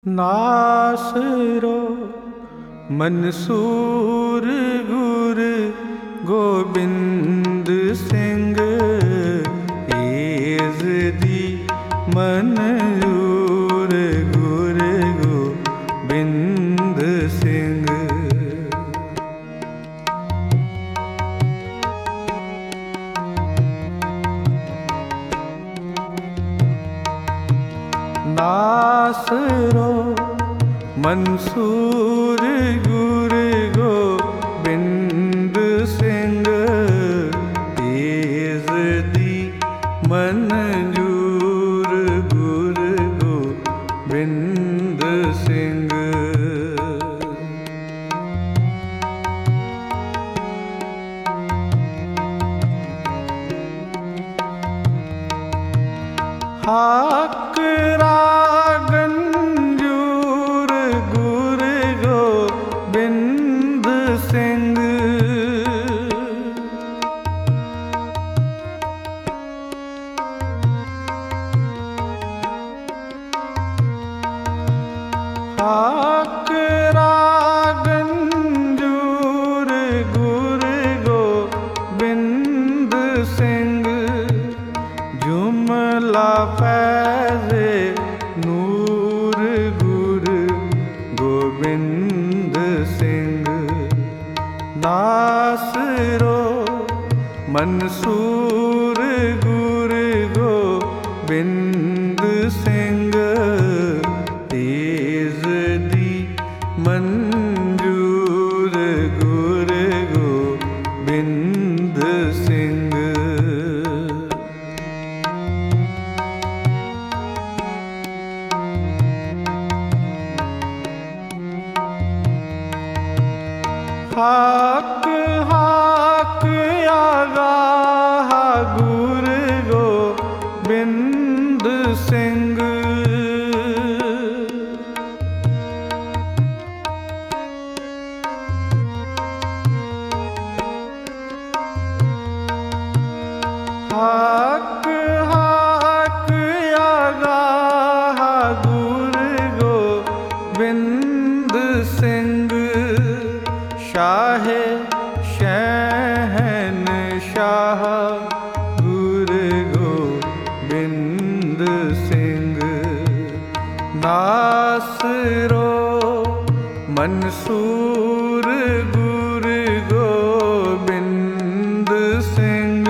नासरो मंसूर गुर गोबिंद सिंह एज़दी मंजूर गुर गोबिंद सिंह। नासरो मंसूर गुर गोबिंद सिंह एज़दी मंजूर गुर गोबिंद सिंह। हक रागंजूर गुर गोबिंद सिंह। हक रागंजूर गुर गोबिंद सिंह जुमला फैज़े नूर गुर गोबिंद सिंह। नासरो मंसूर गुर गोबिंद सिंह एज़दी मंजूर गुर गोबिंद सिंह। हक हक आगाह गुर गोबिंद सिंह। हक हक आगाह गुर गोबिंद सिंह शाहे शहनशाह गुर गोबिंद सिंह। नासरो मंसूर गुर गोबिंद सिंह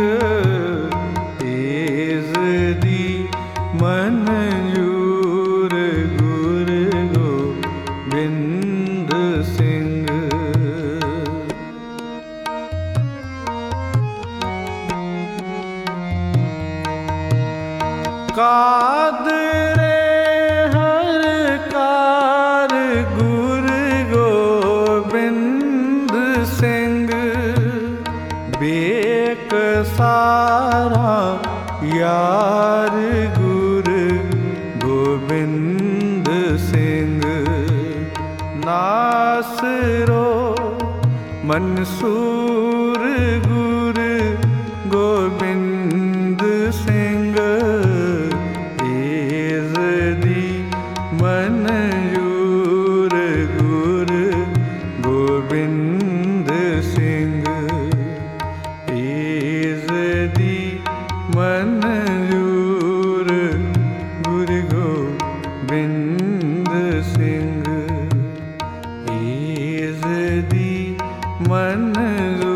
एज़दी मंजूर गुर गोबिंद सिंह। कादरे हर कार गुर गोबिंद सिंह बेकसारा यार गुर गोबिंद सिंह। नासरो मंसूर गुर गोबिंद सिंह एज़दी मंजूर गुर गोबिंद सिंह एज़दी मंजूर गुर गोबिंद सिंह एज़दी मंजूर।